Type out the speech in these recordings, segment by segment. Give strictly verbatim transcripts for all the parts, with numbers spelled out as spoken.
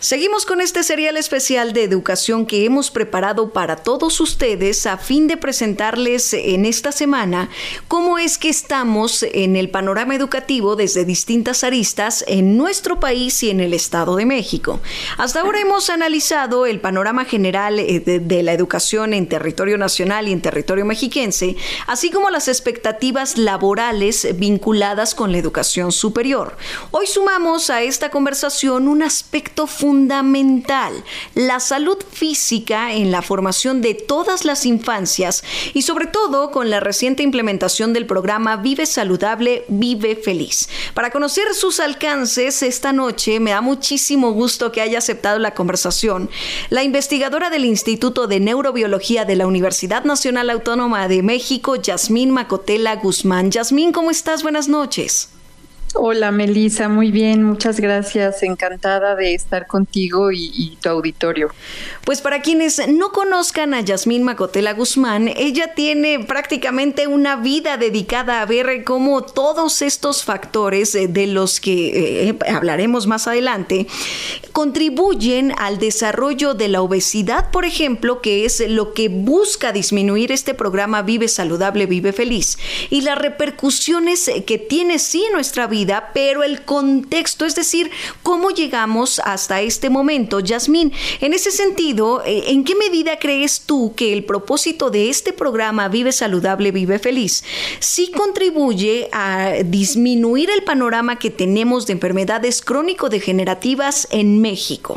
Seguimos con este serial especial de educación que hemos preparado para todos ustedes a fin de presentarles en esta semana cómo es que estamos en el panorama educativo desde distintas aristas en nuestro país y en el Estado de México. Hasta ahora hemos analizado el panorama general de, de la educación en territorio nacional y en territorio mexiquense, así como las expectativas laborales vinculadas con la educación superior. Hoy sumamos a esta conversación un aspecto fundamental fundamental, la salud física en la formación de todas las infancias y sobre todo con la reciente implementación del programa Vive Saludable, Vive Feliz. Para conocer sus alcances esta noche me da muchísimo gusto que haya aceptado la conversación la investigadora del Instituto de Neurobiología de la Universidad Nacional Autónoma de México, Yasmín Macotela Guzmán. Yasmín, ¿cómo estás? Buenas noches. Hola, Melissa, muy bien, muchas gracias, encantada de estar contigo y, y tu auditorio. Pues para quienes no conozcan a Yasmín Macotela Guzmán, ella tiene prácticamente una vida dedicada a ver cómo todos estos factores de los que eh, hablaremos más adelante contribuyen al desarrollo de la obesidad, por ejemplo, que es lo que busca disminuir este programa Vive Saludable, Vive Feliz, y las repercusiones que tiene sí en nuestra vida, pero el contexto, es decir, cómo llegamos hasta este momento. Yasmín, en ese sentido, ¿en qué medida crees tú que el propósito de este programa Vive Saludable, Vive Feliz sí contribuye a disminuir el panorama que tenemos de enfermedades crónico-degenerativas en México?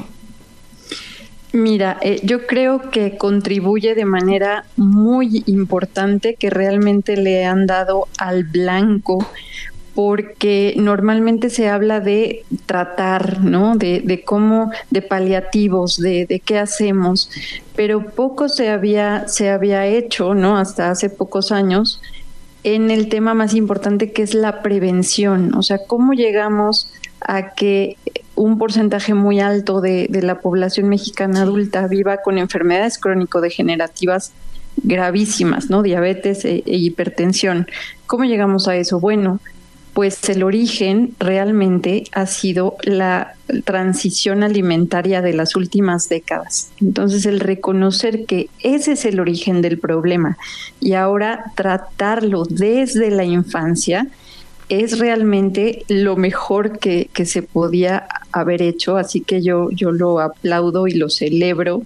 Mira, eh, yo creo que contribuye de manera muy importante, que realmente le han dado al blanco, porque normalmente se habla de tratar, ¿no? De, de cómo, de paliativos, de, de qué hacemos, pero poco se había, se había hecho, ¿no? Hasta hace pocos años, en el tema más importante, que es la prevención. O sea, cómo llegamos a que un porcentaje muy alto de, de la población mexicana adulta viva con enfermedades crónico-degenerativas gravísimas, ¿no? Diabetes e, e hipertensión. ¿Cómo llegamos a eso? Bueno, pues el origen realmente ha sido la transición alimentaria de las últimas décadas. Entonces, el reconocer que ese es el origen del problema y ahora tratarlo desde la infancia es realmente lo mejor que, que se podía haber hecho. Así que yo, yo lo aplaudo y lo celebro.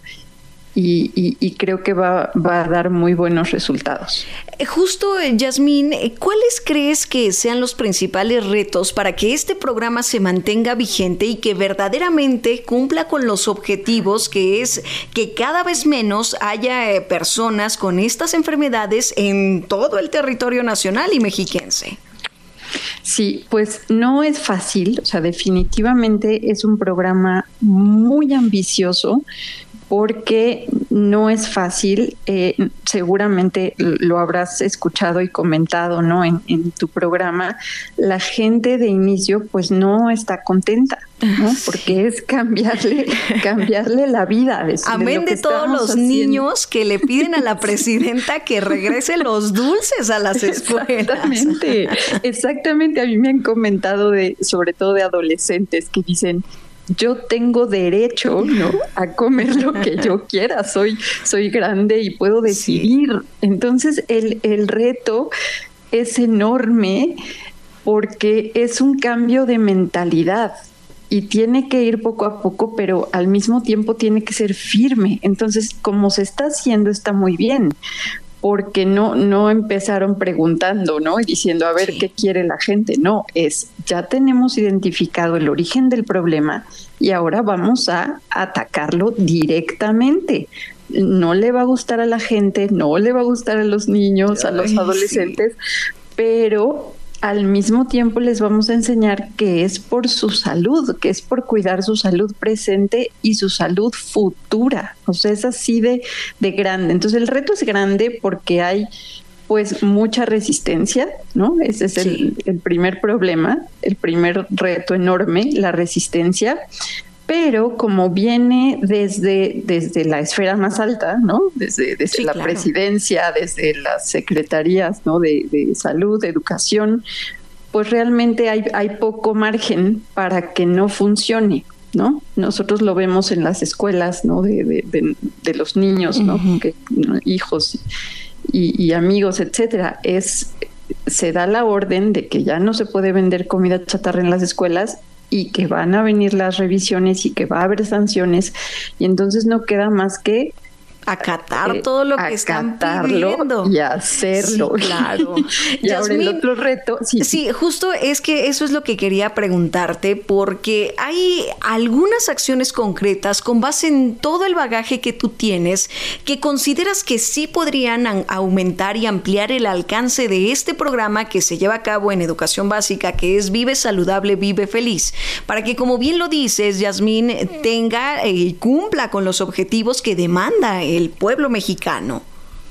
Y, y, y creo que va, va a dar muy buenos resultados. Justo, Yasmín, ¿cuáles crees que sean los principales retos para que este programa se mantenga vigente y que verdaderamente cumpla con los objetivos, que es que cada vez menos haya personas con estas enfermedades en todo el territorio nacional y mexiquense? Sí, pues no es fácil, o sea, definitivamente es un programa muy ambicioso, porque no es fácil, eh, seguramente lo habrás escuchado y comentado, ¿no? En, en tu programa, la gente de inicio pues no está contenta, ¿no? Porque es cambiarle, cambiarle la vida. De, Amén de, de todos los haciendo. Niños que le piden a la presidenta que regrese los dulces a las escuelas. Exactamente, exactamente. A mí me han comentado de, sobre todo de adolescentes que dicen: yo tengo derecho, ¿no?, a comer lo que yo quiera, soy, soy grande y puedo decidir. Sí. Entonces el, el reto es enorme porque es un cambio de mentalidad y tiene que ir poco a poco, pero al mismo tiempo tiene que ser firme. Entonces, como se está haciendo, está muy bien, porque no, no empezaron preguntando, ¿no?, y diciendo, a ver, sí, ¿qué quiere la gente? No, es, ya tenemos identificado el origen del problema y ahora vamos a atacarlo directamente. No le va a gustar a la gente, no le va a gustar a los niños, a los adolescentes, sí, pero al mismo tiempo les vamos a enseñar que es por su salud, que es por cuidar su salud presente y su salud futura. O sea, es así de, de grande. Entonces el reto es grande porque hay pues mucha resistencia, ¿no? Ese es el, sí. el primer problema, el primer reto enorme, la resistencia. Pero como viene desde, desde la esfera más alta, ¿no?, desde, desde sí, la claro. presidencia, desde las secretarías, ¿no?, de, de salud, de educación, pues realmente hay, hay poco margen para que no funcione. ¿no? Nosotros lo vemos en las escuelas, ¿no? De, de, de, de los niños, ¿no? Uh-huh. Que, ¿no? Hijos y, y amigos, etcétera. Es, se da la orden de que ya no se puede vender comida chatarra en las escuelas y que van a venir las revisiones y que va a haber sanciones, y entonces no queda más que acatar eh, todo lo que están pidiendo y hacerlo. Sí, claro. Y Yasmín, ahora el otro reto. Sí. sí, justo es que eso es lo que quería preguntarte, porque hay algunas acciones concretas con base en todo el bagaje que tú tienes que consideras que sí podrían aumentar y ampliar el alcance de este programa que se lleva a cabo en educación básica, que es Vive Saludable, Vive Feliz, para que, como bien lo dices, Yasmín, tenga y eh, cumpla con los objetivos que demanda el pueblo mexicano.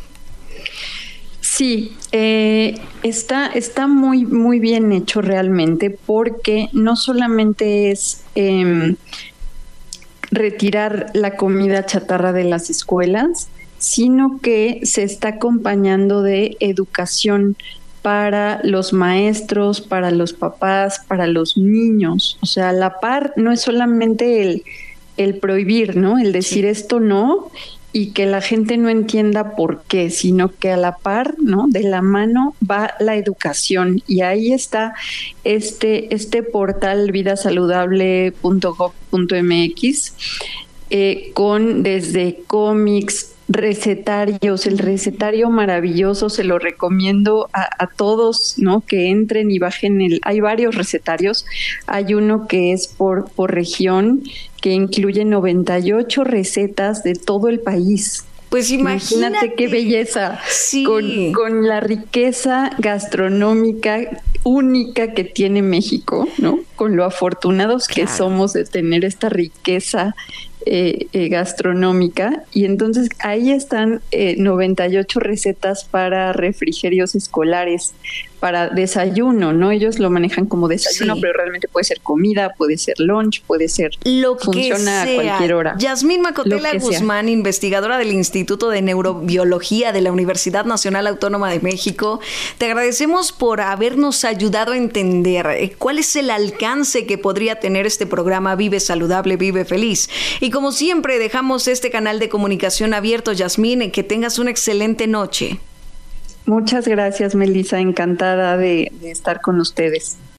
Sí, eh, está, está muy, muy bien hecho realmente, porque no solamente es eh, retirar la comida chatarra de las escuelas, sino que se está acompañando de educación para los maestros, para los papás, para los niños. O sea, a la par no es solamente el, el prohibir, ¿no? El decir sí. esto no, y que la gente no entienda por qué, sino que a la par, ¿no? De la mano va la educación, y ahí está este, este portal vida saludable punto gov punto mx eh, con desde cómics, recetarios, el recetario maravilloso, se lo recomiendo a, a todos, ¿no? Que entren y bajen el, hay varios recetarios, hay uno que es por, por región, que incluye noventa y ocho recetas de todo el país. Pues imagínate, imagínate qué belleza, sí. con, con la riqueza gastronómica única que tiene México, ¿no? Con lo afortunados claro. que somos de tener esta riqueza Eh, eh, gastronómica, y entonces ahí están eh, noventa y ocho recetas para refrigerios escolares, para desayuno, ¿no? Ellos lo manejan como desayuno, sí. pero realmente puede ser comida, puede ser lunch, puede ser, lo funciona que sea. A cualquier hora. Yasmín Macotela Guzmán, sea. investigadora del Instituto de Neurobiología de la Universidad Nacional Autónoma de México, te agradecemos por habernos ayudado a entender eh, cuál es el alcance que podría tener este programa Vive Saludable, Vive Feliz. Y como siempre, dejamos este canal de comunicación abierto, Yasmín, que tengas una excelente noche. Muchas gracias, Melissa, encantada de, de estar con ustedes.